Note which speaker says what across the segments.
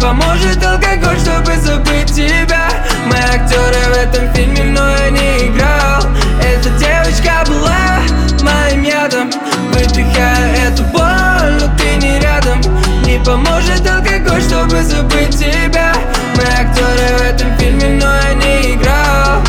Speaker 1: поможет алкоголь, чтобы забыть тебя. Мы актеры в этом фильме, но я не играл. Эта девочка была моим ядом. Выдыхаю эту боль, но ты не рядом. Не поможет алкоголь, чтобы забыть тебя. Мы актеры в этом фильме, но я не играл.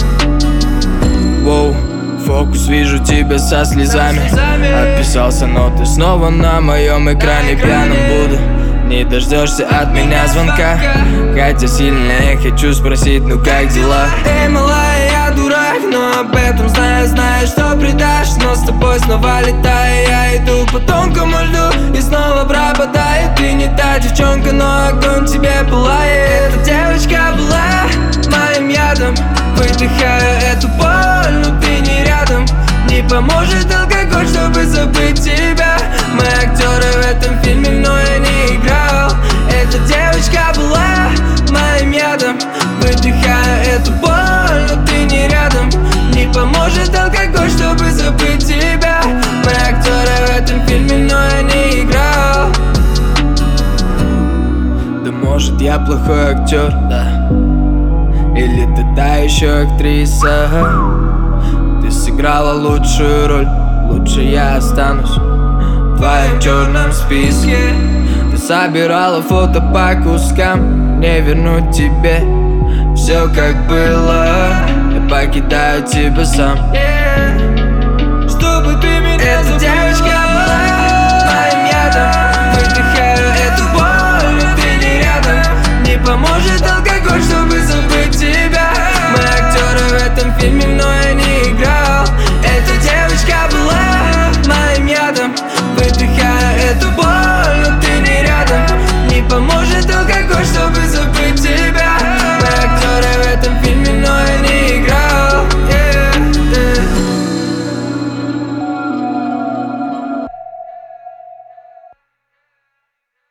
Speaker 1: Воу, фокус, вижу тебя со слезами. Отписался, но ты снова на моем экране. Пьяным буду, не дождешься от меня звонка. Хотя сильно я хочу спросить, ну как дела? Эй, малая, я дурак, но об этом знаю, что предашь. Но с тобой снова летаю, я иду по тонкому льду и снова пропадаю. Ты не та девчонка, но огонь тебе пылает. Эта девочка была моим ядом. Выдыхаю эту боль, но ты не рядом. Не поможет алкоголь, чтобы забыть тебя. Мы актеры в этом фильме, но я не играл. Эта девочка была моим ядом. Выдыхаю эту боль, но ты не рядом. Не поможет алкоголь, чтобы забыть тебя. Мы актеры в этом фильме, но я не играл. Да может я плохой актер, да. Или ты та еще актриса. Ты сыграла лучшую роль, лучше я останусь в твоем черном списке. Ты собирала фото по кускам, не вернуть тебе все как было. Я покидаю тебя сам.